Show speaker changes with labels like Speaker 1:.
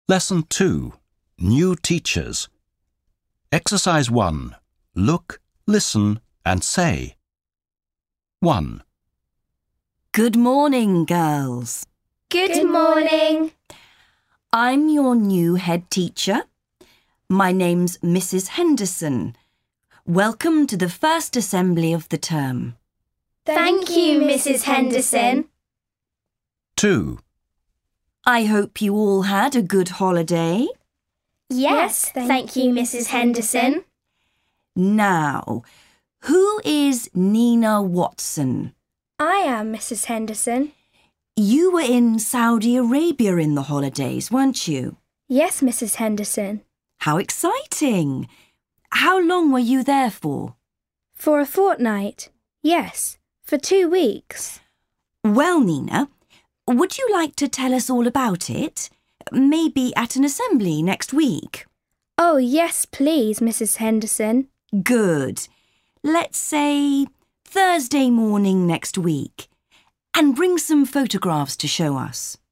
Speaker 1: Lesson 2. New Teachers. Exercise 1. Look, listen and say. 1.
Speaker 2: Good morning, girls.
Speaker 3: Good morning.
Speaker 2: I'm your new head teacher. My name's Mrs. Henderson. Welcome to the first assembly of the term.
Speaker 3: Thank you, Mrs. Henderson.
Speaker 1: 2.
Speaker 2: I hope you all had a good holiday.
Speaker 3: Yes, thank you, Mrs. Henderson.
Speaker 2: Now, who is Nina Watson?
Speaker 3: I am Mrs. Henderson.
Speaker 2: You were in Saudi Arabia in the holidays, weren't you?
Speaker 3: Yes, Mrs. Henderson.
Speaker 2: How exciting! How long were you there for?
Speaker 3: For a fortnight. Yes, for 2 weeks.
Speaker 2: Well, Nina, would you like to tell us all about it? Maybe at an assembly next week?
Speaker 3: Oh, yes, please, Mrs. Henderson.
Speaker 2: Good. Let's say Thursday morning next week. And bring some photographs to show us.